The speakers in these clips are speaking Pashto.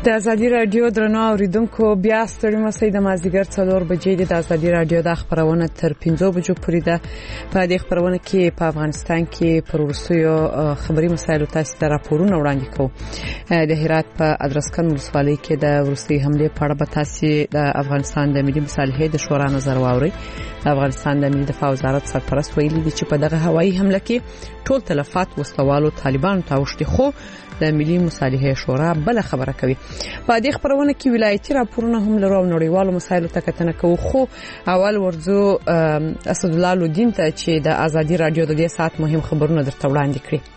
د ازادي رادیو درنو اوریدونکو بیا ستړي مسئ د مازدیګر 4 بجې د ازادي رادیو د خبرونه تر 15 بجو پورې ده. په دې خبرونه کې په افغانستان کې پروسیو خبري مسایل تاسو ته راپورونه وړاندې کوو. د هرات په ادرسکن ولسوالۍ کې د روسي حمله په اړه تاسو د افغانستان د ملي مصالحې د شورا نظر واوري. د افغانستان د ملي دفاع وزارت سرپرست ویلي دی چې په دغه هوایي حمله کې ټول تلفات وسلوالو طالبانو ته وشتي، خو د ملي مصالحې شورا بل خبره کوي. په دې خبرونه کې ولایتي راپورونه هم لرو او نړیوالو مسایلو ته کتنه کوو. خو اول ورځو اسد الله لودین ته چې د ازادي رادیو د دې ساعت مهم خبرونه درته وړاندې کړي.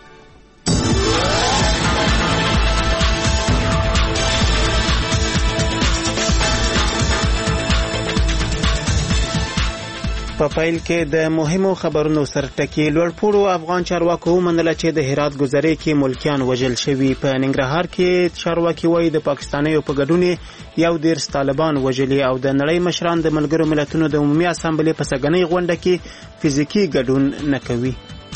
په فایل کې د مهمو خبرونو سرټکی لوړپوړو افغان چارواکو ومنله چې د هرات ګذرې کې ملکیان وژل شوي. په ننګرهار کې چارواکي وایي د پاکستانیو په ګډون یو ډیر طالبان وژلي او د نړۍ مشران د ملګرو ملتونو د عمومي اسامبلې په سګنۍ غونډه کې فزیکی ګډون نه کوي.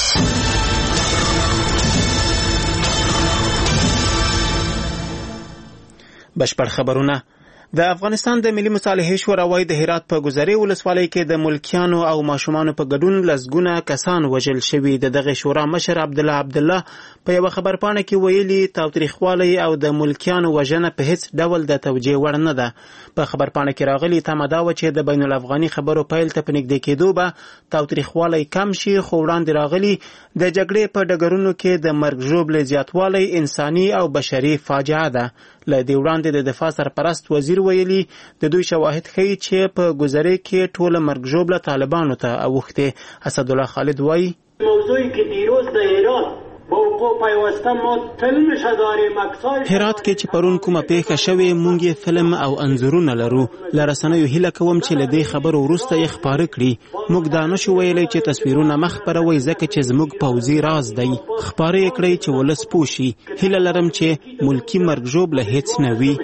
بشپړ خبرونه. د افغانستان د ملي مصالحې شورا وايي د هرات په ګذرې ولسوالۍ کې د ملکیانو او ماشومانو په ګډون لسګونه کسان وژل شوي. دغه شورا مشر عبدالله په یو خبرپاڼه کې ویلي تاوتریخوالی او د ملکیانو وژنه په هیڅ ډول د توجیه وړ نه ده. په خبرپاڼه کې راغلي تمه دا و چې د بین الافغاني خبرو پیل ته په نږدې کېدو به تاوتریخوالی کم شي، خو وړاندې راغلي د جګړې په ډګرونو کې د مرګ ژوبلې زیاتوالی انساني او بشري فاجعه ده. له دې وړاندې د دفاع سرپرست وزیر ویلي د دوی شواهد ښیي چې په ګذرې کې ټوله مرګ ژوبله طالبانو ته اوښتې. اسد الله خالد وایي موضوعی که دیروز در ایران با وقوع پیوسته ما فیلمش داریم، عکسای هرات کې چې پرون کومه پیښه شوې مونږ یې فلم او انځورونه لرو. له رسنیو هیله کوم چې له دې خبرو وروسته یې خپاره کړي. موږ دا نشو ویلی چې تصویرونه مخ خپروي ځکه چې زموږ پوځي راز دی. خپاره یې کړئ چې ولس پوه شي. هیله لرم چې ملکی مرګ ژوبله هیڅ نه وي.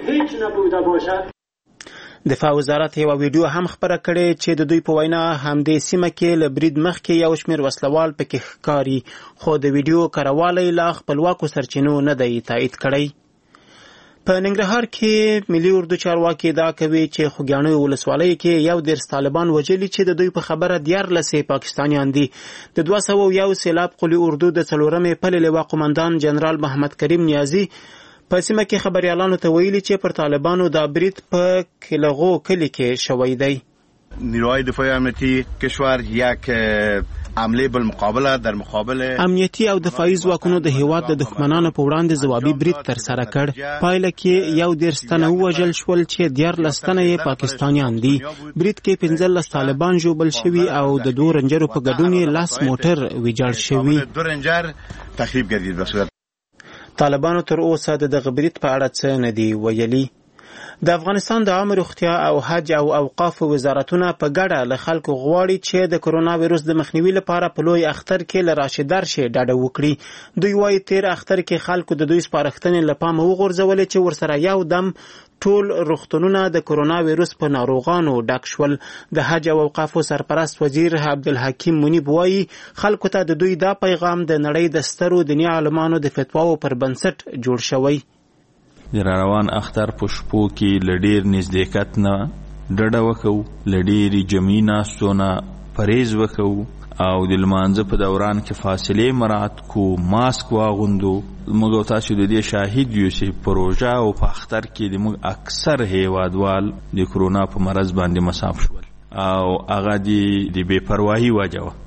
دفاع وزارت یو ویډیو هم خبره کړې چې د دوی په وینا همدې سیمه کې له برید مخکې یو شمېر وسلوال پکې ښکاري، خو د ویډیو کاروالی لا خپلواکو سرچینو نه دی تایید کړی. په ننګرهار کې ملي اردو چارواکي ادعا کوي چې خوږیاڼیو ولسوالۍ کې یو ډېر طالبان وژلي چې د دوی په خبره 14 پاکستانیان دي. د 201 سیلاب قلي اردو د 4مې پلې لواء قومندان جنرال محمد کریم نیازی په سیمه کې خبریالانو ته ویلي چې پر طالبانو دا برید په کلغو کلی کې شوی دی. نیروهای دفاعی امنیتی کشور یک عمله بالمقابله در مقابل امنیتی او دفاعي ځواکونو د هیواد د دښمنانو په وړاندې ځوابي برید ترسره کړ. پایله کې یو 13 تنه ووژل شول چې 14 تنه یې پاکستانیان دي. برید کې 15 طالبان ژوبل شوي او د 2 رنجرو په ګډون یې 10 موټر ویجاړ شوي. 2 رنجر تخریب گردید به صورت طالبانو تر اوسه د دغه برید په اړه څه نه دی ویلي. د افغانستان د عامه روغتیا او حج او اوقاف وزارتونه په ګډه له خلکو غواړي چې د کرونا وایرس د مخنیوي لپاره په لوی اختر کې له راشي درشي ډاډه وکړي. دوی وايي تیر اختر کې خلکو د دوی سپارښتنې له پامه وغورځولې چې ورسره یو دم ټول روغتونونه د کرونا وایرس په ناروغانو ډک شول. د حج او اوقاف سرپرست وزیر عبدالحکیم منیب وايي خلکو ته د دوی دا پیغام د نړۍ د سترو دیني عالمانو د فتواو پر بنسټ جوړ شوی. د روان اختر په شپو کې لډیر نزدېکت نه ډډه وکړو، لډیرې جمعي ناستو نه پرهیز وکړو او د لمانځه په دوران کې فاصلې مراعات کو، ماسک واغوندو. موږ او تاسو د دې شاهد یو چې پروژه او په اختر کې د موږ اکثر هیوادوال د کرونا په مرض باندې مصاب شول او هغه د بې پروايي وجه وه.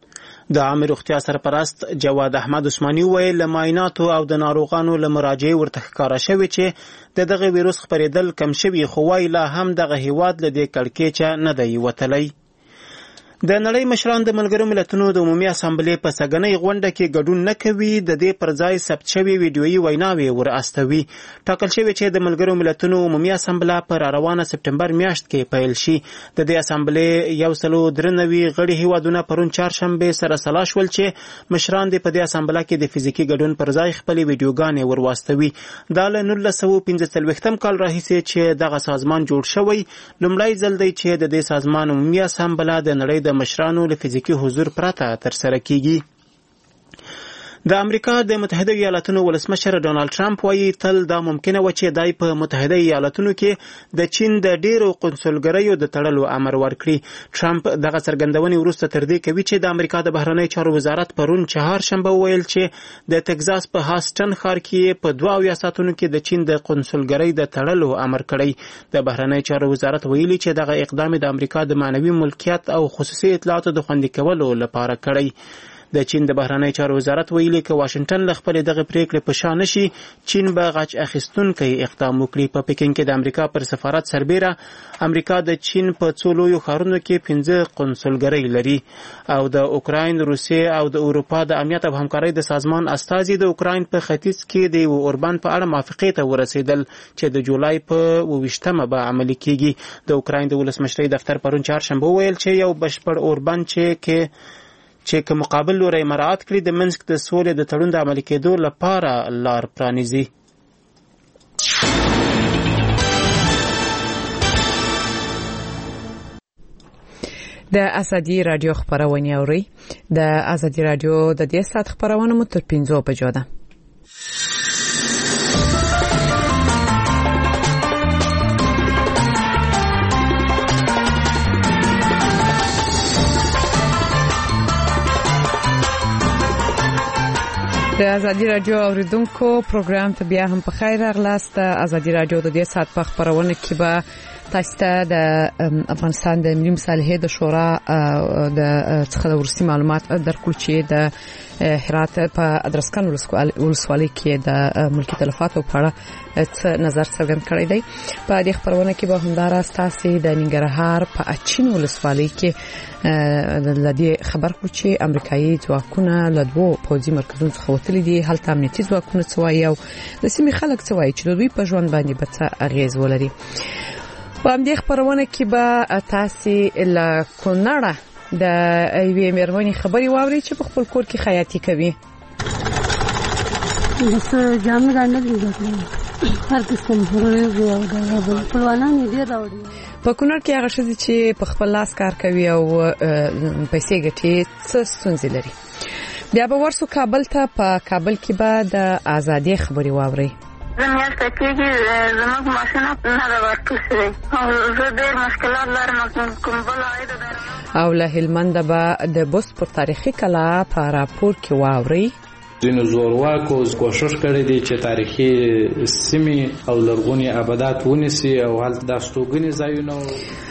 د عامه روغتیا سرپرست جواد احمد عثماني ویل له معایناتو او د ناروغانو له مراجعې ورته ښکاره شوې چې د دغه ویروس خپرېدل کم شوي، خو وایي لا هم دغه هیواد له دې کړکېچه نه دی وتلی. د نړۍ مشران د ملګرو ملتونو د عمومي اسامبلې په سګنۍ غونډه کې ګډون نه کوي. د دې پر ځای ثبت شوي ویډیويي ویناوې ور استوي. ټاکل شوی چې د ملګرو ملتونو عمومي اسامبله پر روانه سپټمبر میاشت کې پیل شي. د دې اسامبلې 193 غړي هیوادونه پرون چهارشنبه سره سلا شول چې مشران د په دې اسامبله کې د فزیکی ګډون پر ځای خپل ویډیوګانې ور واستوي. دا له 1945 کال راهیسې چې دغه سازمان جوړ شوی لومړی ځل دی چې د دې سازمان عمومي اسامبله د نړۍ د مشرانو له فزیکی حضور پرته ترسره کیږي. د امریکا د متحده ایالاتونو ولسمشر ډونالد ټرمپ وایي تل دا ممکنه و چې دای په متحده ایالاتونو کې د چین د ډیرو قونسلګریو د تړلو امر ورکړي. ټرمپ دغه څرګندونې وروسته تر دې کوي چې د امریکا د بهرنی چارو وزارت پرون چهارشنبه وویل چې د تگزاس په هاستن ښار کې په 2 ساعتونو کې د چین د قونسلګری د تړلو امر کړی. د بهرنی چارو وزارت ویلي چې دغه اقدام د امریکا د معنوي ملکیت او خصوصي اطلاعاتو د خوندي کولو لپاره کړی. د چین د بهرنی چارو وزارت ویلي چې واشنگټن له خپل دغه پریکړې په شا نشي چین به غچ اخیستونکي اقدام وکړي. په پکین کې د امریکا پر سفارت سربیره امریکا د چین په څو لویو ښارونو کې 15 قونسلګرۍ لري او د اوکراین، روسیې او د اروپا د امنیت او همکارۍ د سازمان استازي د اوکراین په ختیځ کې د اوربان په اړه موافقې ته ورسېدل چې د جولای په 28مه به عملي کیږي. د اوکراین د ولسمشرۍ دفتر پرون چهارشنبه ویل چې یو بشپړ اوربان چې مقابل لوري مراعات کړي د منسک د سولې د تړون د عملي کېدو لپاره لار پرانیزي. د ازادي رادیو خبرونه اوري. د ازادي رادیو د دې سات خبرونه مو تر 15 بجو ده. د ازادي رادیو اوریدونکو پروګرام ته بیا هم په خیر راغلاست. ازادي رادیو د دې سات په خبرونه کې به تاسو ته د افغانستان د ملي مصالحې د شورا د څخه ورسي معلومات درکول چې د هرات په ادرسکن ولسوالۍ کې د ملکی تلفاتو په اړه نظر څرګند کړی دی. په دې خبرونه کې به همدارا تاسو د ننګرهار په اچین ولسوالۍ کې د دې خبر کړو چې امریکایي ځواکونه له 2 پوځي مرکزونو څخه وتلي دي. هلته امنیتي ځواکونه څوایي او د سیمې خلک څوایي چې دوی په ژوند باندې به څه اغیز ولري. په همدې خبرونه کې به تاسو له کونړه د ایوې مېرمنې خبري واوري چې په خپل کور کې خیاطي کوي. بس جامې رانه دي هر قسم هرې او د خپلوانان دې راوړي. په کونړ کې هغه شذ چې په خپل لاس کار کوي او پیسې ګټي څه ستونزې لري. بیا به ورسو کابل ته. په کابل کې به د ازادي خبري واوري. زميال تکیږي زموږ ماشینه نه دا ورکوي او زه ډېر مشکلات لرم کوم بل عاید او له هلمند به د بوس پر تاریخي کلا په راپور کې واوري. ځینو زورواکو کوشش کړی دی چې تاریخي سیمې او لرغونی آبادات ونیسي او هلته د استوګنې ځایونه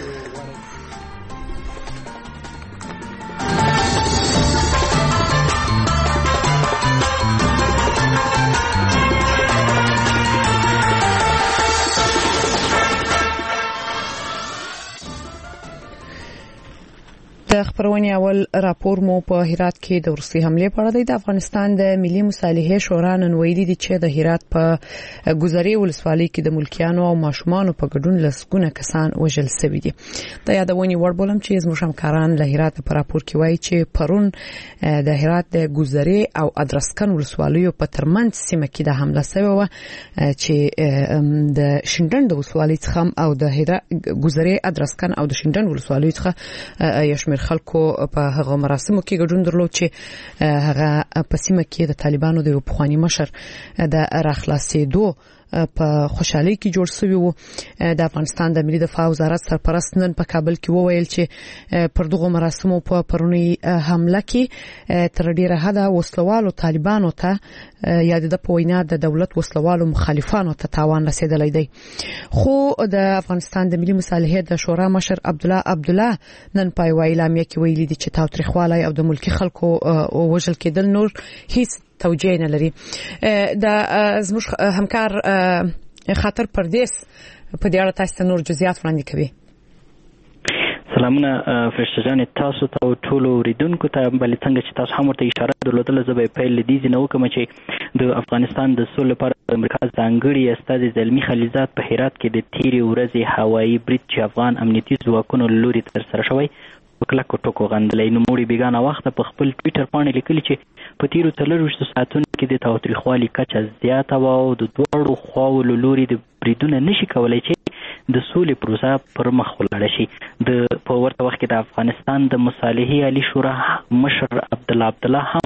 د خبرونې اول راپور مو په هرات کې د روسي حمله په اړه دی. د افغانستان د ملي مصالحې شورا نن ویلي دي چې د هرات په ګذري ولسوالۍ کې د ملکیانو او ماشومان په ګډون لسګونه کسان وژل شوي دي. د یادونې وړ بولم چې زموږ همکاران له هرات په راپور کې وایي چې پرون د هرات د ګذري او ادرسکن ولسوالیو په ترمنځ سیمه کې د حمله شوې و چې د شینډنډ ولسوالۍ څخه او د هرات ګذري ادرسکن او د شینډنډ ولسوالۍ څخه یشمیر خلکو په هغه مراسمو کې ګډون درلود چې هغه په سیمه کې د طالبانو د پخوانی مشر د راخلاصېدو په خوشحالي کې جوړ شوی وو. د افغانستان د ملي دفاع وزارت سرپرست نن په کابل کې وویل چې پر دغه مراسمو په پرونی حمله کې تر ډیره حده وسلوالو طالبانو ته یا د پوینا د دولت وسلوالو مخالفانو ته تاوان رسیدلی دی. خو د افغانستان د ملي مصالحې د شورا مشر عبدالله نن په اعلامیه کې ویلي دي چې تاوتریخوالی او د ملکی خلکو وژل کېدل نور هیڅ توجیه نه لري. د زموږ همکار خاطر پردیس په دې اړه تاسو نور جزئیات وړاندې کوي. سلامونه فرشته جان تاسو ته ټول اوریدونکو ته بلې څنګه چې تاسو هم ورته اشاره درلودله زه به پیل لیدې نه وکم چې د افغانستان د سولې لپاره د امریکا ځانګړي استازي زلمی خلیزات په هرات کې د تیرې ورځې هوایي برید چې افغان امنیتي ځواکونو لوري ترسره شوی په کلکو ټکو غندلی. نوموړي بیګانه وخته په خپل ټویټر باندې لیکلي چې په تیرو 4 ساعتونو کې د تاوتریخوالي کچه زیاته وه او د دواړو خواو له لوري د بریدونه نشي کولی چې د سولې پروسه پر مخ ولاړه شي. په ورته وخت کې د افغانستان د مصالحې عالی شورا مشر عبدالله هم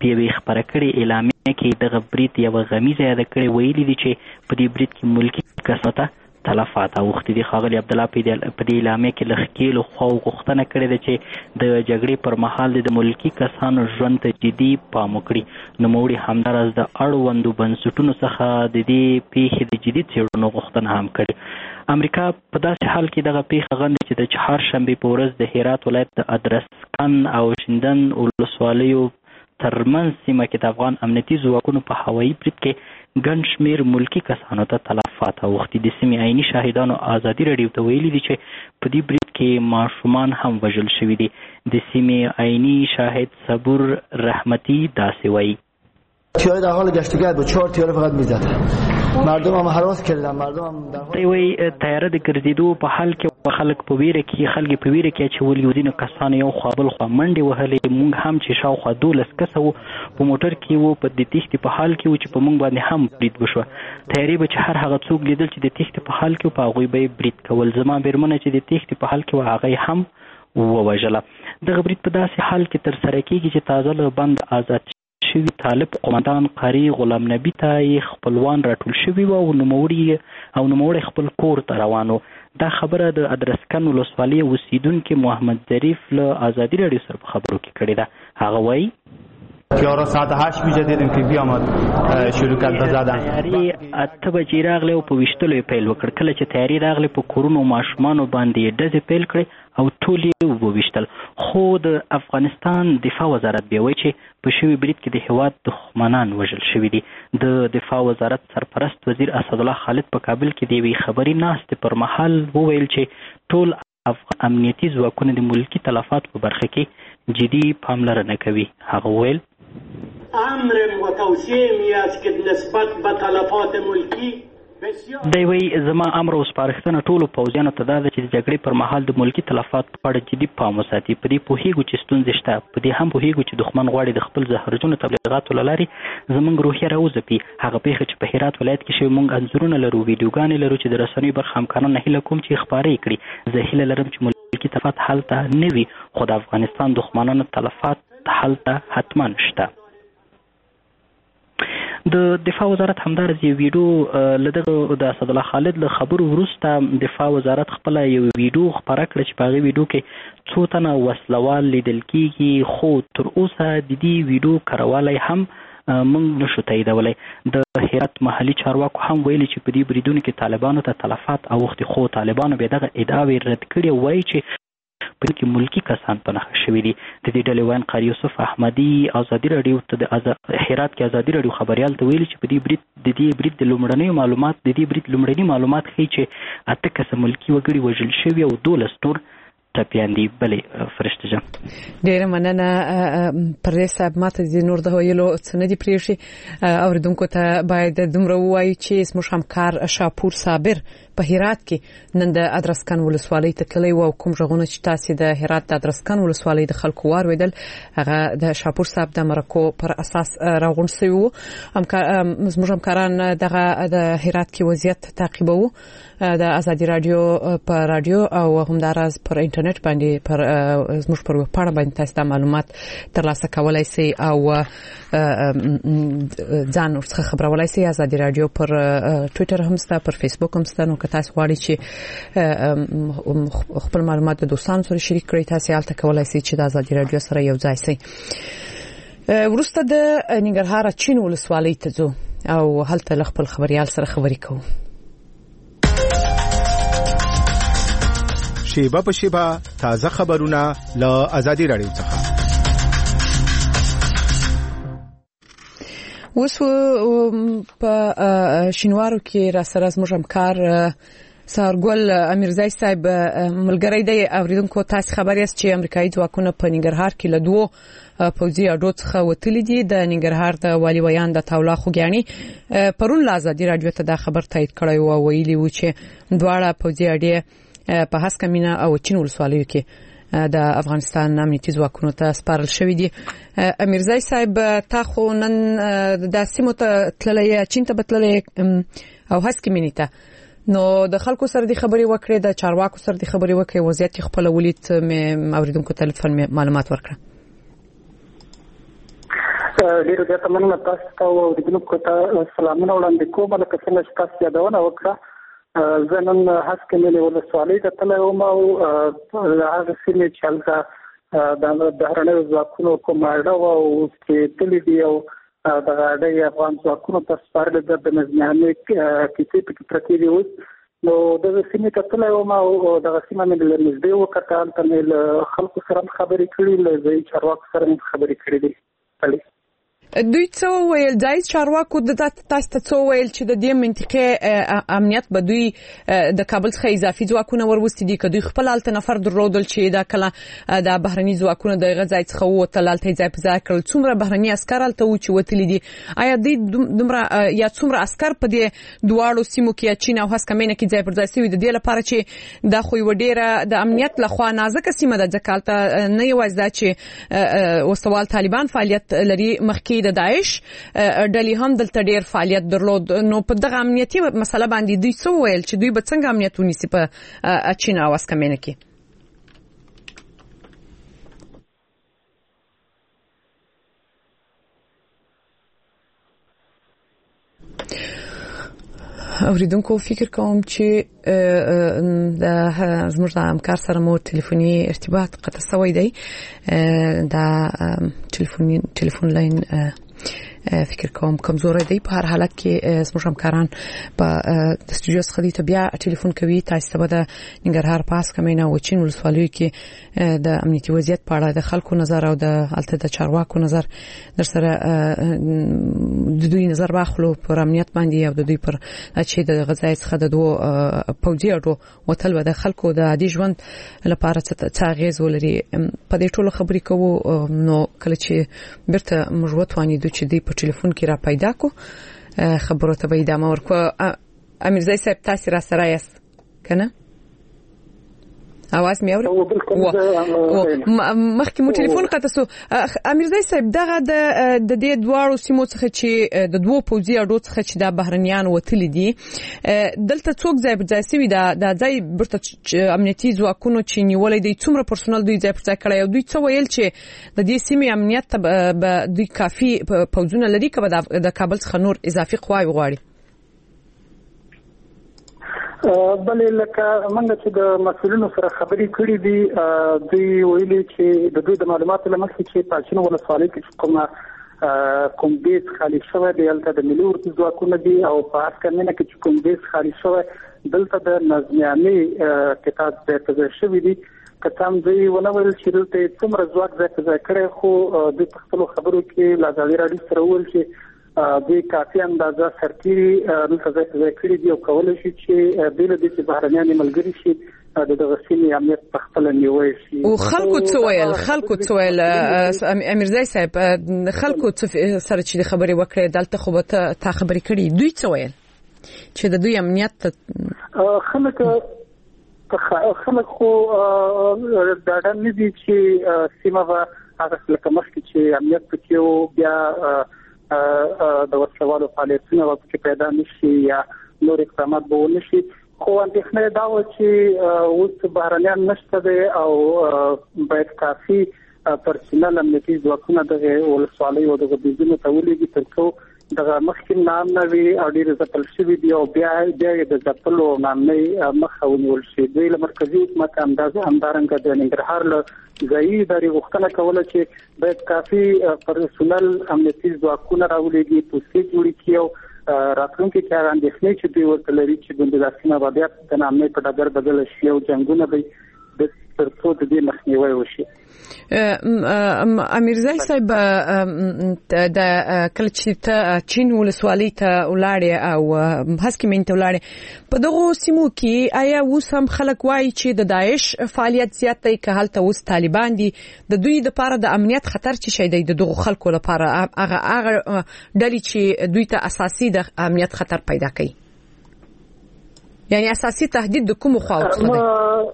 په یوې خپره کړې اعلامیه کې دغه برید یوه غمیزه یاده کړې، ویلي دي چې په دې برید کې ملکي کسانو ته تلفات اوښتي دي. ښاغلي عبدالله په دې اعلامیه کې له ښکېلو خواو غوښتنه کړې ده چې د جګړې پر مهال د ملکي کسانو ژوند ته جدي پام وکړي. نوموړي همداراز د اړوندو بنسټونو څخه د دې پیښې د جدي څېړنو غوښتنه هم کړې. امریکا په داسې حال کې دغه پیښه غندي چې د چهارشنبې په ورځ د هرات ولایت د ادرسکن او شیندن ولسوالیو ترمنځ سیمه کې د افغان امنیتي ځواکونو په هوایي برید کې ګڼ شمېر ملکي کسانو ته تلفات اوښتي. د سیمې عیني شاهدانو ازادي راډیو ته ویلي دي چې په دې برید کې ماشومان هم وژل شوي دي. د سیمې عیني شاهد صبور رحمتی داسې وایي: تیاره در حال گشتگرد بود، 4 تیاره فقط میزد، مردم هم هراس کردن، مردم هم در حال وی تیاره د ګرځېدو په حال کې خلک په ویره کې اچولي وو. ځینو کسانو یو خوا بل خوا منډې وهلې. موږ هم چې شاوخوا 12 کسه وو په موټر کې وو، په د تېښتې په حال کې وو چې په موږ باندې هم برید وشوه. تیارې به چې هر هغه څوک لیدل چې د تېښتې په حال کې وو په هغوی به یې برید کول. زما بیرمنه چې د تېښتې په حال کې وو هغه یې هم ووژله. دغه برید په داسې حال کې ترسره کېږي چې تازه له بند آزاد شوي طالب قومندان قاری غلام نبی ته یې خپلوان راټول شوي وو او نوموړی خپل کور ته روان و. دا خبره د ادرسکن ولسوالۍ اوسیدونکي محمد ظریف له ازادي راډیو سره په خبرو کې کړې ده. هغه وایي: یارا ساعت 8 بجه دیدیم که بیامد شروع کرد به زدن. تیاری 8 بجې راغلی او په ویشتلو یې پیل وکړ. کله چې تیاری راغلی په کورونو ماشومانو باندې یې ډزې پیل کړې او ټول یې وویشتل. خو د افغانستان دفاع وزارت بیا وایي چې په شوي برید کې د هېواد دښمنان وژل شوي دي. د دفاع وزارت سرپرست وزیر اسدالله خالد په کابل کې د یوې خبري ناستې پر مهال وویل چې ټول افغان امنیتي ځواکونه د ملکي تلفات په برخه کې جدي پاملرنه کوي. هغه وویل: امر متوسعه می است که نسبت به تلفات ملکی دی وایي زما امر او سپارښتنه ټولو پوځیانو ته دا ده چې د جګړې پر مهال د ملکي تلفات په اړه جدي پام وساتي. په دې پوهېږو چې ستونزې شته، په دې هم پوهېږو چې دښمن غواړي د خپل زهرجنو تبلیغاتو له لارې زموږ روحیه راوځپي. هغه پیښه چې په هرات ولایت کې شوې، موږ انځورونه لرو، ویډیوګانې لرو چې د رسنیو برخه همکاران هیله کوم چې خپاره یې کړي. زه هیله لرم چې ملکي تلفات هلته نه وي، خو د افغانستان دښمنانو تلفات هلته حتما شته. د دفاع وزارت همدارس یو ویډیو له دغه د اسدالله خالد له خبرو وروسته دفاع وزارت خپله یو ویډیو خپاره کړه چې په هغې ویډیو کې څو تنه وسلوال لیدل کېږي، خو تر اوسه د دې ویډیو کاروالی هم موږ نشو تاییدولی. د هرات محلي چارواکو هم ویلي چې په دې بریدونو کې طالبانو ته تلفات اوښتي، خو طالبانو بیا دغه ادعاوې رد کړي او وایي چې په دې کې ملکي کسان په نښه شوي دي. د دې ډلې ویاند قاري یوسف احمدي ازادي راډیو ته د هرات کې ازادي راډیو خبریال ته ویلي چې په دې برید د لومړني معلومات ښیي چې 8 کسه ملکي وګړي وژل شوي او 12 نور ټپیان دي. بلې فرشته جان ډېره مننه. پردیس صاحب ماته د نور د ویلو څه نه دي پرېښي. اوریدونکو ته باید دومره ووایو چې زموږ همکار شاپور صابر په هرات کې نن د ادرسکن ولسوالۍ ته تللی و او کوم غږونه چې تاسې د هرات د ادرسکن ولسوالۍ د خلکو واورېدل هغه د شاپور صاحب د مرکو پر اساس راغونډ شوي وو. زموږ همکاران دغه د هرات کې وضعیت تعقیبوو د ازادي راډیو په راډیو او همداراز پر انټرنیټ باندې پر زموږ پر ویبپاڼه باندې تاسو د معلومات ترلاسه کولای شئ او ځان ورڅخه خبرولای شئ. ازادي راډیو پر ټویټر هم شته، پر فیسبوک هم شته. نو که تاسو غواړئ چې خپل معلومات د دوستانو سره شریک کړئ، تاسو هلته کولای شئ چې د ازادي راډیو سره یو ځای شئ. وروسته د ننګرهار اچین ولسوالۍ ته ځو او هلته له خپل خبریال سره خبرې کوو. شیبه په شیبه تازه خبرونه له ازادي راډیو څخه. اوس په شینوارو کې را سره زموږ همکار سارګل امیرزای صاحب ملګری دی. اوریدونکو تاسو خبر یاست چې امریکایي ځواکونه په ننګرهار کې له 2 پوځي اډو څخه وتلي دي. د ننګرهار د والي ویان د تاولا خوګیاني پرون له ازادي راډیو ته دا خبر تایید کړی و او ویلي و چې دواړه پوځي اډې په هسکه مینه او چین ولسوالیو کې د افغانستان امنیتي ځواکونو ته سپارل شوی دي. امیرزای صاحب تا خو نن د سیمو ته تللی، چین ته به تللی او هسکه مینې ته، نو د خلکو سره د خبرې وکړې، د چارواکو سره د خبرې وکړې، وضعیت خپل ولید مې اوریدونکو ته معلومات ورکړه. ډېر زیاته مننه تاسو ته او اوریدونکو ته سلامونه وړاندې کوم. لکه څنګه چې تاسو یادونه وکړه زه نن هسکې ملي ولسوالۍ ته تللی وم او هغه سیمې چې هلته د بهرنیو ځواکونو کومه اډه وه او اوس چې تللي دي او دغه اډه یې افغان ځواکونو ته سپارلې ده د نظمیانې کیسې پکې پرتې دي اوس. نو دغه سیمې ته تللی وم او دغه سیمه مې له نږدې وکتل. هلته مې له خلکو سره هم خبرې کړي، له ځایي چارواکو سره هم خبرې کړي دي. دوی څه وویل؟ ځایي چارواکو تاسو ته څه وویل چې د دې منطقې امنیت به دوی د کابل څخه اضافي ځواکونه وروستي دي که دوی خپل هلته نفر درلودل چې دا کله د بهرني ځواکونه د هغه ځای څخه ووتل هلته یې ځای په ځای کړل؟ څومره بهرني عسکر هلته وو چې وتلي دي؟ آیا دوی دومره یا څومره عسکر په دې دواړو سیمو کې یا چین او هسکمینه کې ځای پر ځای شوي د دې لپاره چې دا خو یوه ډېره د امنیت لخوا نازکه سیمه ده ځکه هلته نه یوازې دا چې وسوال طالبان فعالیت لري، مخکې د داعش ډلې هم دلته ډېر فعالیت درلود. نو په دغه امنیتي مسله باندې دوی څه وویل چې دوی به څنګه امنیت ونیسي په چین او هسکمینه کې؟ اوریدونکو فکر کوم چې زموږ د همکار سره مو ټلیفوني ارتباط قطع شوی دی. دا ټلیفون لاین فکر کوم کمزوری دی. په هر حالت کې زموږ همکاران په د استودیو څخه دي ته بیا ټلیفون کوي. تاسو ته به د ننګرهار په هسکمینه او چین ولسوالیو کې د امنیتي وضعیت په اړه د خلکو نظر او د هلته د چارواکو نظر در سره د دوی نظر واخلو پر امنیت باندې او د دوی پر چې د غزای څخه د دوه پوځي اډو وتل و د خلکو د عادي ژوند لپاره څه اغیز ولري. په دې ټولو خبرې کوو. نو کله چې بیرته موږ وتوانیدو چې دوی په ټلیفون کې را پیدا کو خبرو ته به ادامه ورکو. امیرزای صاحب تاسو را سره یاست کنه؟ اواز مې اوري؟ مخکې مو ټلیفون قطع شو. امیرزای صاحب دغه د دې دواړو سیمو څخه چې د دوه پوځي اډو څخه چې د بهرنیان وتلي دي دلته څوک ځای پر ځای شوي دا ځای برته امنیتي ځواکونو چې نیولې دي څومره پرسونل دوی ځای پر ځای کړی او دوی څه ویل چې د دې سیمې امنیت ته دوی کافي پوځونه لري که به د کابل څخه نور اضافي قواوې غواړي؟ بلې لکه موږ چې د مسؤلینو سره خبرې کړې دي دوی ویلي چې د دوی د معلوماتو له مخې چې په چین ولسوالۍ کې کوم بیس خالي شوی دی هلته د ملي اردو ځواکونه دي او په هسکمینه کې چې کوم بیس خالي شوی دلته د نظمیانې کتاب ځای په ځای شوي دي. که څه هم دوی ونه ویل چې دلته څومره ځواک ځای په ځای کړی خو دوی په خپلو خبرو کې له ازادي راډیو سره وویل چې دوی کافي اندازه سرتیري دلته ځای په ځای کړي دي او کولی شي چې بې له دې چې بهرنیان یې ملګري شي د دغه سیمې امنیت پخپله نیولی شي. او خلکو څه ویل امیرزای صاحب؟ خلکو سره چې خبرې وکړې دلته خو به تا خبرې کړي دوی څه ویل چې د دوی امنیت خلک خو ډاډه نه دي چې سیمه به هغه لکه مخکې چې امنیت پکې و بیا د وسلوالو فعالیتونه ورپکې پیدا نشي یا نور اقدامات به ونه شي. خو اندېښنه دا وه چې اوس بهرنیان نشته دی او باید کافي پرسونل امنیتي ځواکونه دغه ولسوالیو او دغه بیزونو ته ولېږي تر څو دغه مخکې نامونه وي او ډېر ځپل شوي دي او بیا یې د ځپلو نامنۍ مخه ونیول شي. دوی له مرکزي حکومت همدارنګه د ننګرهار له ځایي ادارې غوښتنه کوله چې باید کافي پرسونل امنیتي ځواکونه راولېږي، پوستې جوړې کړي او راتلونکي کې هغه اندېښنې چې دوی ورته لري چې د دا سیمه به بیا د نامنۍ په ډګر بدله شي او جنګونه به تر څو د دې مخنیوی وشي. امیرزای صاحب د کله چې ته چین ولسوالۍ ته ولاړې او هسکمینې ته ولاړې په دغو سیمو کې آیا اوس هم خلک وایي چې د داعش فعالیت زیات دی که هلته اوس طالبان دي د دوی لپاره د امنیت خطر څه شی دی د دغو خلکو لپاره هغه ډلې چې دوی ته اساسي د امنیت خطر پیدا کوي یعنی اساسي تهدید د کومو خواو څخه دی؟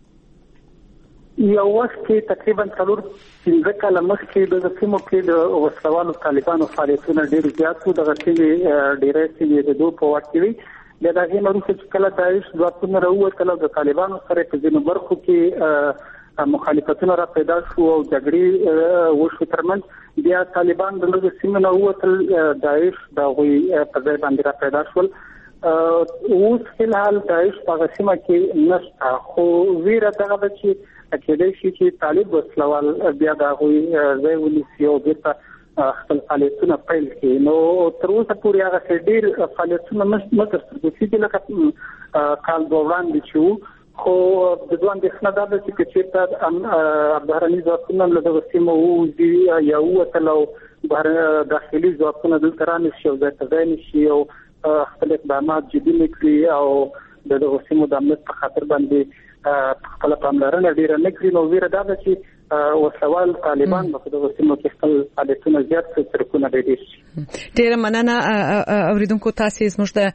یو وخت کې تقریبا 4-5 کاله مخکې د سیمو کې د وسلوالو طالبانو فعالیتونه ډېر زیات وو. دغه سیمې ډېرې سیمې د دوی په واک کې وي. بیا د هغې نه وروسته چې کله داعش ځواکونه راووتل او د طالبانو سره په ځینو برخو کې مخالفتونه را پیدا شو او جګړې وشو ترمنځ بیا طالبان د لږ سیمه نه وتل داعش د غوي په ځای باندې را پیدا شول اوس فلحال داعش په سیمه کې نشته خو ویره دغه چې کېدای شي چې طالب وسلوال بیا د غوي ځای ونیسي او بیرته خپل فعالیتونه پیل کړي نو تر اوسه پورې هغه ډېر فعالیتونه متر څرګندېږي لکه کال دوران دي چې خو د دوه اندېښنه دا ده چې چېرته بهرني ځواکونه له دغه سیمو ووځي یا ووتل او داخلي ځواکونه دلته رانشي او ځای ته ځای نشي او خپل اقدامات جدي نه کړي او د دغه سیمو د امنیت په خاطر باندې خپل پاملرنه ډېره نه کړي نو ویره دا ده چې وسوال طالبان په دغه سیمو کې خپل فعالیتونه زیات کړي ترکونه ډېر شي. ډېره مننه اوریدونکو تاسو زموږ د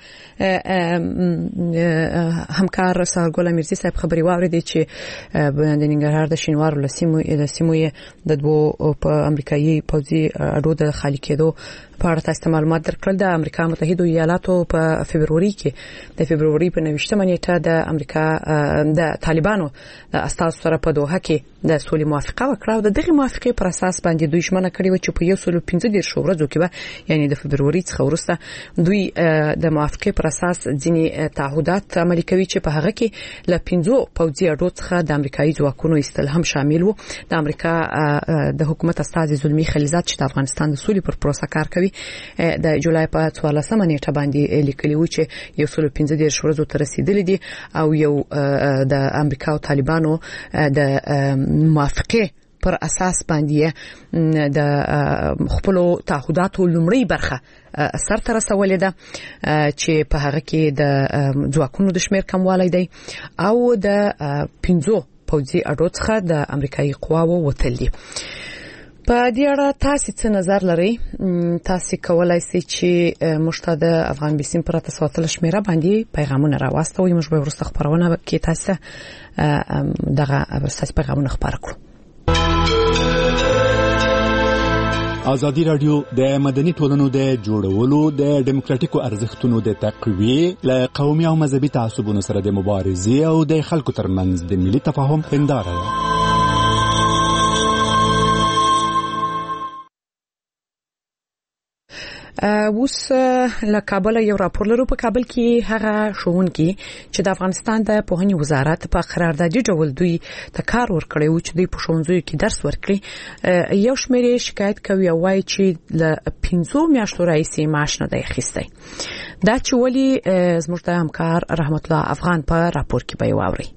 همکار سارګل امیرزي صاحب خبري واوریدي چې د ننګرهار د شینوارو د سیمو د دوه په امریکایي پوځي اډو د خالي کېدو په اړه تاسو معلومات درکړل. د امریکا متحده ایالاتو په فبروري کې د فبروري په 29 نیټه د امریکا د طالبانو استازو سره په دوحه کې د سولې موافقه وکړه او د دغه موافقې پر اساس باندې دوی ژمنه کړې و چې په 115 ورځو کې به یعنی د فبروري څخه وروسته دوی د موافقې پر اساس ځینې تعهدات عملي کوي چې په هغه کې ل 15 پوځي اډو څخه د امریکایي ځواکونو ایستل هم شامل وو. د امریکا د حکومت استازي زلمی خلیلزاد چې د افغانستان د سولې پر پروسه کار کوي د جولای په 14 نیټه باندې لیکلی و چې 115 ورځو ته رسیدلې دي او یو د امریکا او طالبانو د موافقه پر اساس باندې د خپل تعهداتو لومړی برخه سرته رسولې ده چې په هغه کې د ځواکونو د شمیر کموالی دی او د 15 پوځي اډو څخه د امریکایي قواو وتل دي. په دې اړه تاسو څه نظر لرئ؟ تاسو کولای شئ چې مشته د افغان بیسیم پر تاسو شمیره باندې پیغامونه راوستوي. موږ به ورسته خبرونه کې تاسو دغه پیغامونه خبر کړو. ازادي رادیو د مدني ټولنو د جوړولو د ډیموکراتیکو ارزښتونو د تقویه له قومي او مذهبي تعصبونو سره د مبارزې او د خلکو ترمنځ د ملي تفاهم هنداره ده. اوس له کابل یو راپور لرو. په کابل کې هغه ښوونکي چې د افغانستان د پوهنې وزارت په قراردادي ډول دوی ته کار ورکړی و چې دوی په ښوونځیو کې درس ورکړي یو شمېر شکایت کوي او وایي چې له 15 میاشتو راهیسې معاش نه دی اخیستی. دا چې ولې زموږ د همکار رحمت الله افغان په راپور کې به واوري.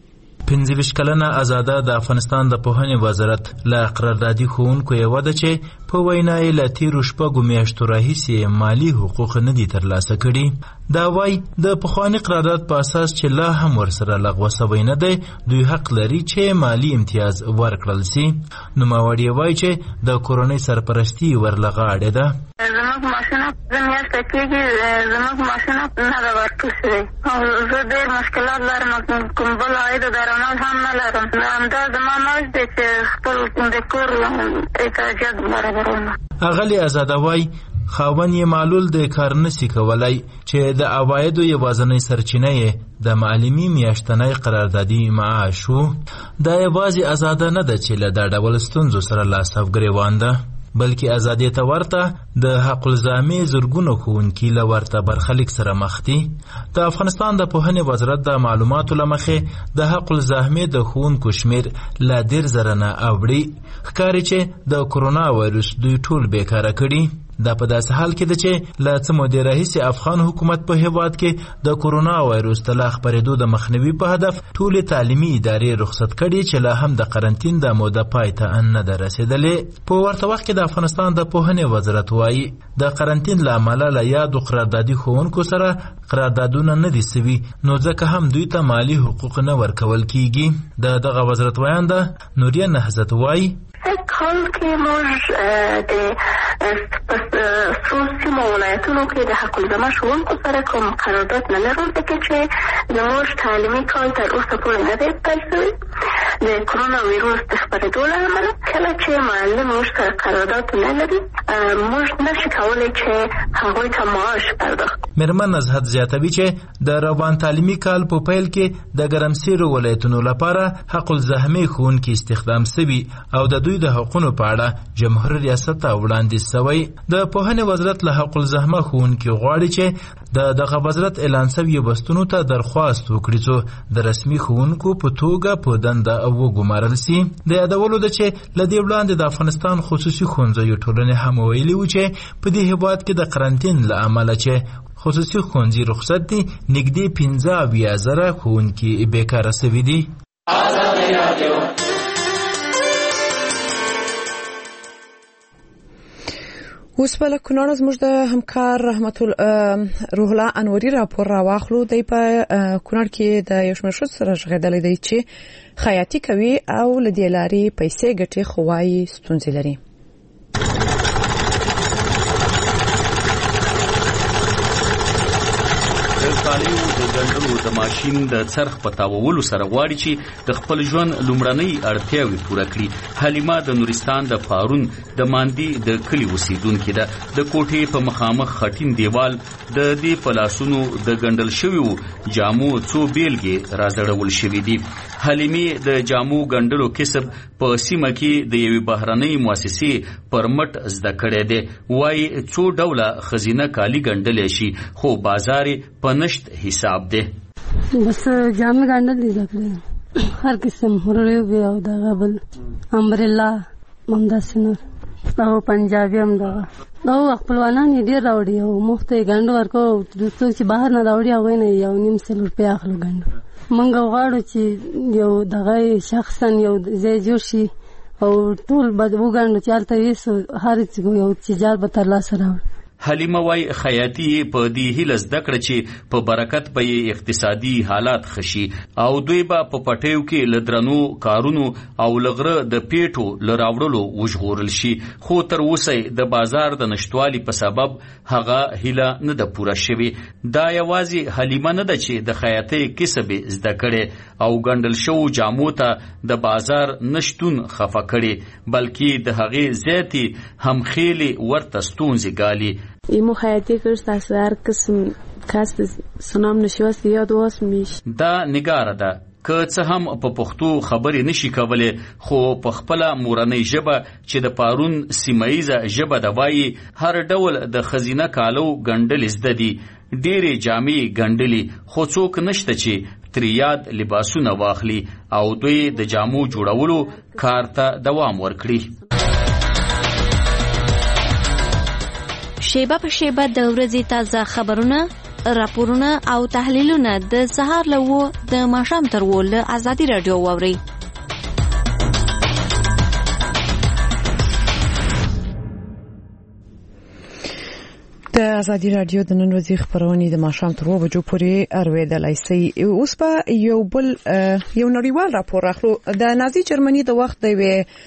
15 کلنه آزاده د افغانستان د پوهنې وزارت له قراردادي ښوونکو یو ده چې په وینا یې له تیرو شپږو میاشتو راهیسې مالي حقوق نه دي ترلاسه کړي. دا وایي د پخواني قرارداد په اساس چې لا هم ورسره لغوه شوی نه دی دوی حق لري چې مالي امتیاز ورکړل شي. نوموړی وایي چې د کورنۍ سرپرستي ورلغاړې ده. زموږ معاشونه زه میاشته کېږي زموږ معاشونه نه ده ورکړل شوی او زه ډېر مشکلات لرم کوم بل عاید درآمد هم نه لرم. همدا زما معاش دی چې خپل د کور احتیاجات برابروم. اغلې آزاده وایي خاوند یې معلول د کار نشي کولای چې د عوایدو یوازینۍ سرچینه یې د معلمي میاشتنۍ قراردادي معاش وو. دا یوازې آزاده نه ده چې له دا ډول ستونزو سره لاس او ګریوان ده بلکې ازادي ته ورته د حق الزامي زرګونو ښوونکي له ورته برخلیک سره مخ دي. د افغانستان د پوهنې وزارت د معلوماتو له مخې د حق الزامي د ښوونکو شمیر له 10,000 نه اوړي. ښکاري چې د کرونا وایرس دوی ټول بیکاره کړي. دا په داسې حال کې ده چې له څه مودې راهیسې افغان حکومت په هیواد کې د کرونا وایرس د لا خپرېدو د مخنیوي په هدف ټولې تعلیمي ادارې رخصت کړي چې لا هم د قرنطین د موده پای ته نه ده رسېدلې. په ورته وخت کې د افغانستان د پوهنې وزارت وایي د قرنطین له امله له یادو قراردادي ښوونکو سره قراردادونه نه دي سوي نو ځکه هم دوی ته مالي حقوق نه ورکول کیږي. د دغه وزارت ویانده نوریه نهضت وایي حال کې موږ د سیمو ولایتونو کې د حق الزامه ښوونکو سره کوم قرارداد نه لرو ځکه چې زموږ تعلیمي کال تر اوسه پورې نه دی پیل شوی د کرونا ویروس د خپرېدو له امله کله چې معلم موږ سره قرارداد نه لري موږ نشو کولی چې هغوی ته معاش پرداخت. میرمن نزهت زیاتوي چې د روان تعلیمي کال په پیل کې د ګرمسیرو ولایتونو لپاره حق الزحمه ښوونکي استخدام شوي او د دوی د حقونو په اړه جمهور ریاست ته وړاندیز شوی. د پوهنې وزارت له حق الزحمه ښوونکي غواړي چې دغه وزارت اعلان شوي بستونو ته درخواست وکړي څو د رسمي ښوونکو په توګه په دنده وګمارل شي. د یادولو ده چې له دې وړاندې د افغانستان خصوصي ښوونځیو ټولنې هم ویلي و چې په دې هېواد کې د قرنطین له امله چې خصوصي ښوونځي رخصت دي نږدې 15,000 ښوونکي بیکاره شوي دي. اوس بل کونړ زموږ د همکار رحمت روح الله انوري راپور راواخلو. دی په کونړ کې د یو شمېر ښځو سره ژغېدلی دی چې خیاطي کوي او له دې لارې پیسې ګټي خو وايي ستونزې لري. طالب د ګندلو د ماشين د څرخ په تاوولو سره غواړي چې د خپل ژوند لومړنۍ اړتیاوې پوره کړي. حلیمه د نورستان د پارون د ماندی د کلی اوسیدونکې ده. د کوټې په مخامخ خټین دیوال د دې پلاسونو د ګندل شویو جامو څو بیلګې راځړول شوي دي. حلیمه د جامو ګندلو کسب په سیمه کې د یوې بهرنۍ مؤسسې پر مټ زده کړی دی. وايي څو ډوله خزینه کالي ګندلی شي خو بازار په نشت حساب دی. بس جامې ګندل دي ځکه هر قسم هورې او دغه بل امبریلا همداسې نور او پنجابي هم دغه او خپلوانان یې ډېر راوړي او مفت یې ګنډ ورکو. څوک چې بهر نه راوړي هغوی نه 1.5 روپۍ اخلو ګنډ. موږ غواړو چې یو دغه شخصا یو ځای جوړ شي او ټول به وګنډو چې هلته یې هر یو تجار به ترلاسه راوړي. حلیمه وای خیاطي په دې هیله زده کړه چې په برکت به یې اقتصادي حالات خشي او دوی به په پټیو کې له درنو کارونو او لغره د پیټو له راوړلو وژغورل شي. خو تر اوسه د بازار د نشټوالي په سبب هغه هیله نه ده پوره شوې. دا یوازې حلیمه نه ده چې د خیاطۍ کسب زده کړي او ګنډل شو جامو ته د بازار نشتون خفه کړي بلکې د هغې زیاتې همخیلې ورته ستونزې ګالي. ایمو خیاطی کرد از هر قسم کاست سنام نشوست یاد واس میش. دا نگاره ده که څه هم په پښتو خبرې نشي کولای خو په خپل مورنۍ ژبه چې د پارون سیمایزه ژبه د وایي هر ډول د خزینه کالو ګنډل زده دي. ډېرې جامې ګنډلي خو څوک نشته چې ترې یاد لباسونه واخلي او دوی د جامو جوړولو کار ته دوام ورکړي. شیبه په شیبه د ورځې تازه خبرونه، راپورونه او تحلیلونه د سهار له 9 د ماښام تر 10 له ازادي رادیو واورئ. د ازادي رادیو د نن ورځې خبرونه د ماښام تر 2 بجو پورې اورېدلای شئ. اوس به یو نړیوال راپور راخلو. د نازي جرمني د وخت د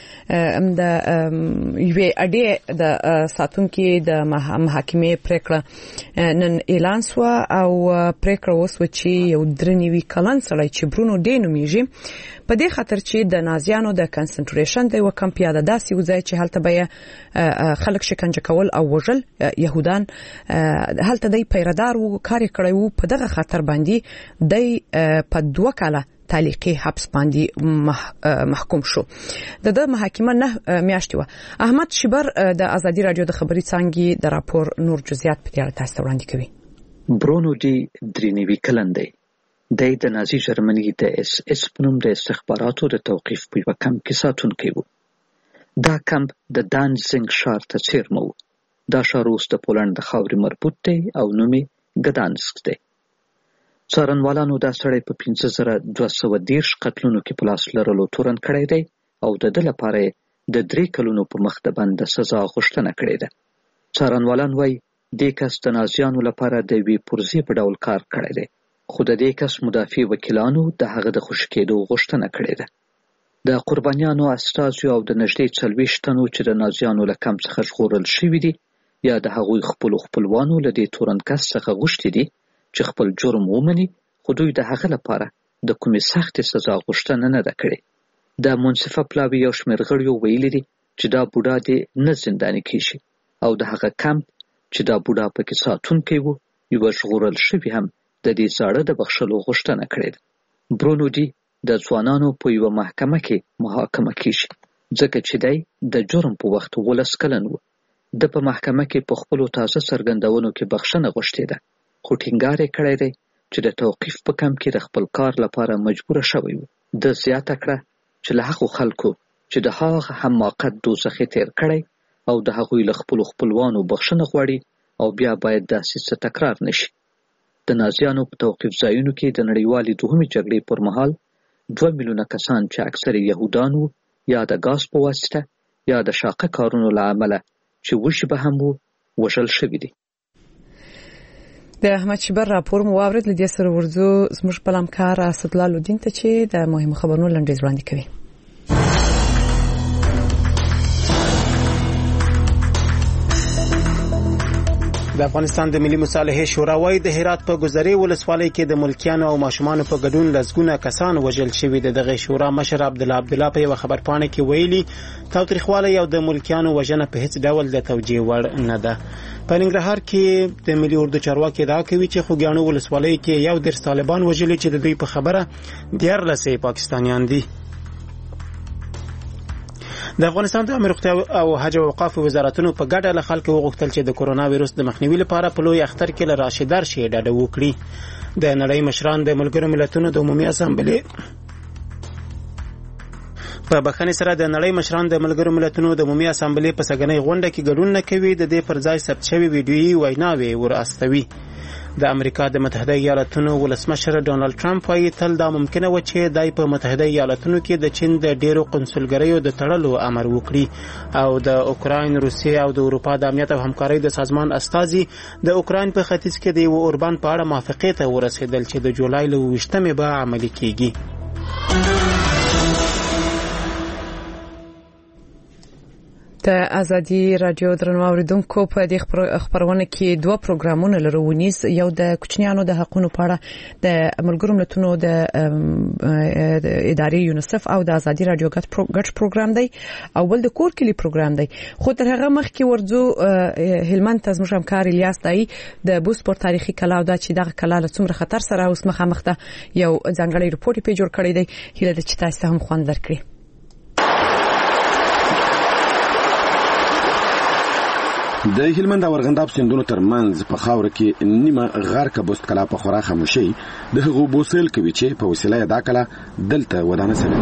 یوې اډې د ساتونکو د محاکمې پریکړه نن اعلان شو او پریکړه وسو چې یو درنوي کلن سړی چې برونو ډي نومیږي په دې خاطر چې د نازیانو د کنسنټریشن د وکم پیاده داسې وځي چې هلته به خلک شکنجه کول او وژل يهودان هلته د پیردار وو کار کړی وو. په دغه خاطر باندې د په 2 کاله تعلیقي حبس باندې محکوم شو. د محاکمه نه میاشتې و. احمد شبر د ازادي رادیو د خبري څنګه د راپور نور جزئیات په اړه تاسو وړاندې کوي. برونو ډي درینوي کلن دی. د نازي جرمني د SS په نوم د استخباراتو د توقيف په یو کمپ کې ساتونکی وو. دا کمپ د دانزنګ ښار ته څیرمه و. دا ښار اوس د پولند د خاورې مربوط دی او نوم یې ګدانسک دی. څارنوالانو دا سړی په 5210 قتلونو کې په لاس لرلو تورن کړی دی او د دې لپاره د 3 کلونو په مخ د بند سزا غوښتنه کړې ده. څارنوالان وایي د کس د نازیانو لپاره د وی پرزي په ډول کار کړی دی خو د دې کس مدافع وکیلانو د هغه د خوشی کېدو غوښتنه کړې ده. د قربانیانو استازو او د نږدې 40 تنو چې د نازیانو له کم څخه ژغورل شوي دي یا د هغوی خپلوانو له دې تورن کس څخه غوښتي دي چې خپل جرم ومني خو دوی د هغه لپاره د کومې سختې سزا غوښتنه نه ده کړې. د منصفه پلاوي یو شمېر غړیو ویلي دي چې دا بوډا دې نه زنداني کیږي او د هغه کمپ چې دا بوډا پکې ساتونکی و یوه ژغورل شوي هم د دې زاړه د بخښلو غوښتنه کړې ده. برونو ډي د ځوانانو په یوه محکمه کې محاکمه کیږي ځکه چې دی د جرم په وخت 12 کلن و. د په محکمه کې په خپلو تازه څرګندونو کې بخښنه غوښتې ده، خو ټینګار یې کړی دی چې د توقیف په کمپ کې د خپل کار لپاره مجبوره شوی و. د زیاته کړه چې له هغو خلکو چې د هغه هم موقت دوزخي تیر کړی او د هغوی له خپلو خپلوانو بخښنه غواړي او بیا باید داسې څه تکرار نشي. د نازیانو په توقیف ځایونو کې د نړیوالې دوهمې جګړې پر مهال 2 میلیونه کسان چې اکثر یهودان وو یا د غاز په واسطه یا د شاقه کارونو له امله چې وشي به هم وو وژل شوي دي. د احمد شبر راپور مو واورید. لدې سره ورځو زموږ بل همکار اسدلال الدین ته چې د مهمو خبرونو لنډیز وړاندې کوي. د افغانستان د ملي مصالحې شورا وايي د هرات په ګذرې ولسوالۍ کې د ملکیانو او ماشومانو په ګډون لسګونه کسان وژل شوي دي. دغه شورا مشر عبدالله په یو خبرپاڼه کې ویلي تاوتریخوالی او د ملکیانو وژنه په هیڅ ډول د توجیه وړ نه ده. په ننګرهار کې د ملي اردو چارواکي ادعا کوي چې خوږیاڼو ولسوالۍ کې 11 طالبان وژلي چې د دوی په خبره 14 پاکستانیان دي. د افغانستان د امر روغتیا او حج او اوقاف وزارتونو په ګډه له خلکو وغوښتل چې د کورونا وایروس د مخنیوي لپاره په لوی اختر کې له راشدار شي ډاډه وکړي. د نړۍ مشران د ملګرو ملتونو د عمومي اسامبلې په بخښنې سره د نړۍ مشران د ملګرو ملتونو د عمومي اسامبلې په سګنۍ غونډه کې ګډون نه کوي. د دې پر ځای ثبت شوی ویډیويي ویناوې ورأستوي. د امریکا د متحده ایالاتونو ولسمشر ډونالد ټرمپ وايي تل دا ممکنه و چې دای په متحده ایالاتونو کې د چین د ډیرو قنصلګریو د تړلو امر وکړي او د اوکراین، روسیې او د اروپا د امنیت او همکارۍ د سازمان استازي د اوکراین په ختیځ کې د یو اوربان په اړه موافقې ته ورسېدل چې د جولای له 20مې به عملي کیږي. د ازادي رادیو درنو اوریدونکو په دې خبرونه کې 2 پروګرامونه لرو. ونیس یو د کوچنیانو د حقوقو په اړه د ملګرو ملتونو د ادارې یونیسف او د ازادي رادیو ګډ پروګرام دی او بل د کور کلی پروګرام دی. خو تر هغه مخکې ورځو هلمند ته زموږ همکار الیاس دای د بوسپور تاریخي کلا او د چې دغه کلا له څومره خطر سره اوس مخامخ ده یو ځانګړی رپورټ په جوړ کړی دی. هیله ده چې تاسو هم خوند درکړي. د هلمند او ارغنداب سیندونو ترمنځ په خاور کې نیمه غرقه بوست کلا په خورا خاموشي د هغو بوسل کوي چې په وسیله دا کلا دلته ودانه سوي.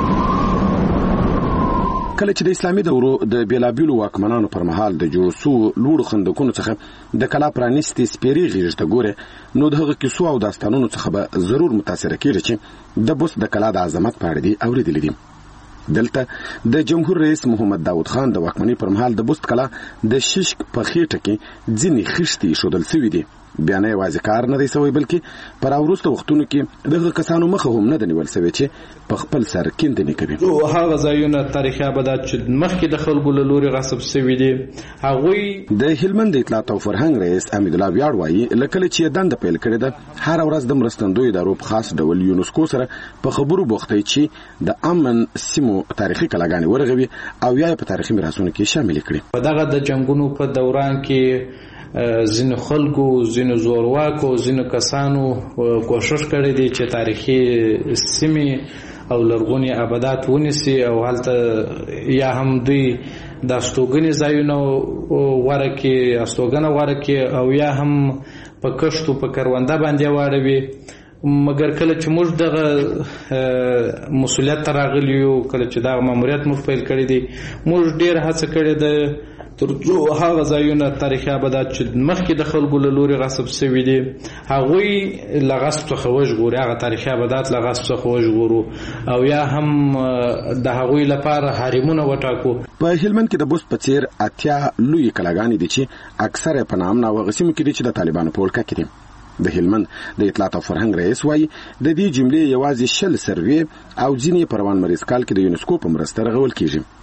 کله چې د اسلامي دورو د بیلابیلو واکمنانو پر مهال د جوړ سو لوړ خندقونو څخه د کلا پرانیستي سپیری غیرته ګوره نو دغه کیسو او داستانونو څخه به ضرور متاثر کیږي چې د بوست د کلا د عظمت په اړه دي اوریدل دي. دلته د جمهور رئیس محمد داود خان د واکمنۍ پر مهال د بوست کلا د ششک په خېټه کې ځینې خښتې شودل سوي دي. بیا نه یوازې کار نه دی سوی بلکې پر وروسته وختونو کې دغه کسانو مخه هم نه د نیول سوی چې په خپل سر کیندنې کوي. هغه ځایونه تاریخي ابدات چې مخکې د خلکو له لوري غصب سوي دي هغوی د هلمند اطلاعات او فرهنګ رئیس امید الله ویاړ وایي لکه چې دنده پیل کړې ده هر ورځ د مرستندوی ادارو په خاص ډول یونسکو سره په خبرو بوخته چې د امن سیمو تاریخي کلاګانې ورغوي او یا په تاریخي میراثونو کې شامل کړي. په دغه د جنگونو په دوران کې ځینو خلکو، ځینو زورواکو، ځینو کسانو کوشش کړی دی چې تاریخي سیمې او لرغوني ابدات ونیسي او هلته یا هم دوی د استوګنې ځایونه غوره کړي او یا هم په کښتو په کرونده باندې واړوي. مګر کله چې موږ دغه مسؤلیت راغلی یو، کله چې دغه ماموریت موږ پیل کړی دی، موږ ډېر هڅه کړې ده ترڅو هغه ځایونه تاریخي ابدات چې مخکې د خلکو له لوري غصب سوي دي هغوی له غصب څخه وژغورو، هغه تاریخي ابدات له غصب څخه وژغورو او یا هم د هغوی لپاره حرمونه وټاکو. په هلمند کې د بوست په څیر 80 لوی کلاګانې دي چې اکثره په نامنه وغسیمو کې دي چې د طالبانو په ولکه کې دي. د هلمند د اطلاعات او فرهنګ رئیس وایي د دې جملې یوازې 60 سروې او ځینې پروان مریض کال کې د یونسکو په مرسته رغول کیږي.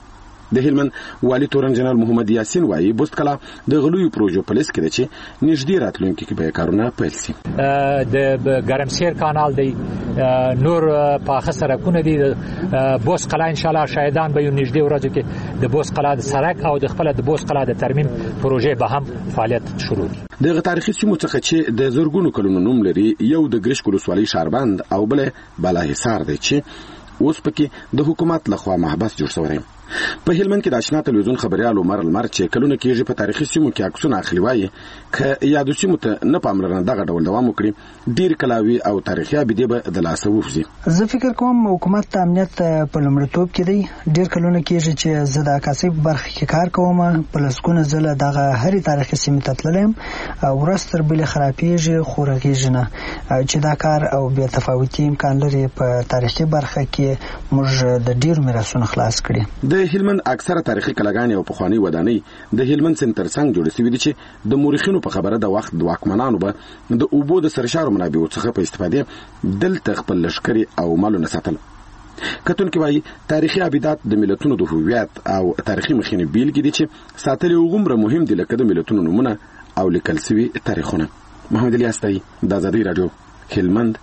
د هلمند والي تورن جنرال محمد یاسین وایي بوست کلا د غلوی پروژو په لیست کې ده چې نږدې راتلونکي کې به کارونه پیل شي. د ګرمسیر کانال دی، نور پاخه سرکونه دي، بوس قلا ان شاء الله شاهدان به نږدې ورځو کې د بوس قلا د سرک او د خپل د بوس قلا د ترمیم پروژې به هم فعالیت شروع کړي. دغه تاریخي سیمو څخه چې د زرګونو کلونو نوم لري، یو د ګرشک ولسوالۍ شاربند او بل بالاحصار دی چې اوس پکې د حکومت لخوا محبس جوړ شوی. په هلمند کې د آشنا تلویزیون خبريال عمر المر چې کلونه کېږي په تاریخي سیمو کې عکسونه اخلي وایي ک یادو سیمو ته نه پاملرنه دغه ډول دوام وکړي ډیر کلاوي او تاریخي ابدي به د لاسه ووځي. زه فکر کوم حکومت ته امنیت په لومړیتوب کې دی. ډیر کلونه کېږي چې زه د عکاسۍ په برخه کې کار کوم، په لسګونه ځله دغه هرې تاریخي سیمې ته تللم او ورځ تر بلې خرابېږي خو رغېږي نه، چې دا کار او بې تفاوتي امکان لري په تاریخي برخه کې موږ د ډیرو میراثونو خلاص کړي. د هلمند اکثره تاریخي کلاګانې او پخوانی ودانۍ د هلمند سنټر څنګه جوړې شوې دي چې د مورخینو په خبره د وخت د واکمنانو به د اوبو د سرشارو منابعو څخه په استفاده دلته خپل لشکري او مالونه ساتل. کتونکي وایي تاریخي ابدات د ملتونو د هویت او تاریخي مخینې بیلګې دي چې ساتل یو غومره مهم دي لکه د ملتونو نومونه او لیکل شوي تاریخونه. محمد الیاستای د آزادی رادیو هلمند.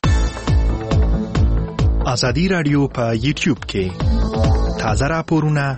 آزادی رادیو په یوټیوب کې تازه راپورونه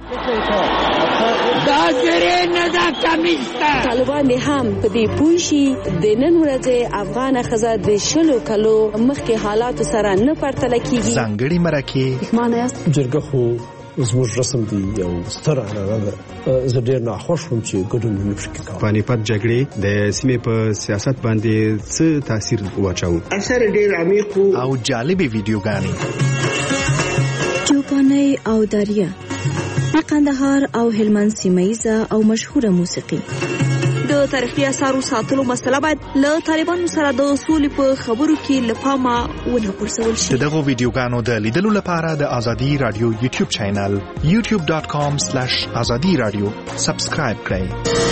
طالبان هم په دې پوه شي د نن ورځې افغان ښځه د 20 کلو مخکې حالات سره نه پرتله کیږي. ځانګړي مرکه معنی است جرګه خو زموږ رسم دی او ستر هغه زه ډیر ناخوښ وم چې ګډون نه پکې کوم. پانیپت جګړې د سیمې په سیاست باندې څه تاثیر واچاو؟ اثر ډیر عمیق او جالبې ویډیوګانې چوپاني او داریا د قندهار او هلمند سیمایزه او مشهوره موسیقي. د تاریخي اثارو ساتلو مسله باید له طالبانو سره د اصول په خبرو کې لپاره ونه پرسول شي. دغه ویډیوګانو د لیدلو لپاره د آزادی رادیو یوټیوب چینل youtube.com/azadiradio سبسکرایب کړئ.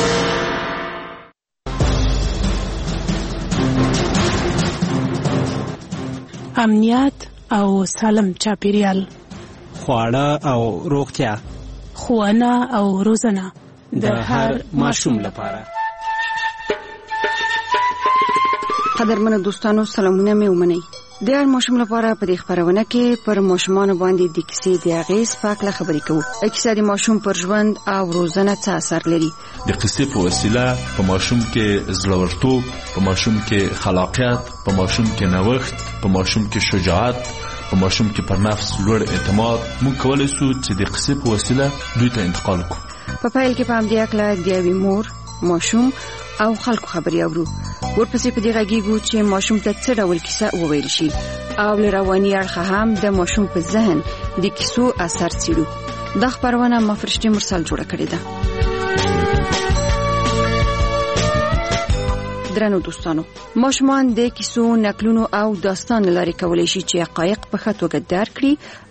امنیت او سالم چاپیریال، خواړه او روغتیا، ښوونه او روزنه د هر ماشوم لپاره. قدرمنو دوستانو سلامونه مې ومنئ. د هر ماشوم لپاره په دې خبرونه کې پر ماشومانو باندې د کیسې د اغېز په اړه خبرې کوو. کیسه د ماشوم پر ژوند او روزنه څه اثر لري؟ د قصې په وسیله په ماشوم کې زړورتوب، په ماشوم کې خلاقیت، په ماشوم کې نوښت، په ماشوم کې شجاعت، په ماشوم کې پر نفس لوړ اعتماد موږ کولای شو چې د قصې په وسیله دوی ته انتقال کړو. په پیل کې په همدې اړه د یوې مور، ماشوم او خلکو خبرې اورو. ورپسې په دې غږیږو چې ماشوم ته څه ډول کیسه وویل شي او له رواني اړخه هم د ماشوم په ذهن د کیسو اثر څېړو. دا خبرونه مفرشتي مرسل جوړه کړې ده. درنو دوستانو، ماشومان د کیسو، نقلونو او داستان لارې کولای شي چې حقایق په ښه توګه درک کړي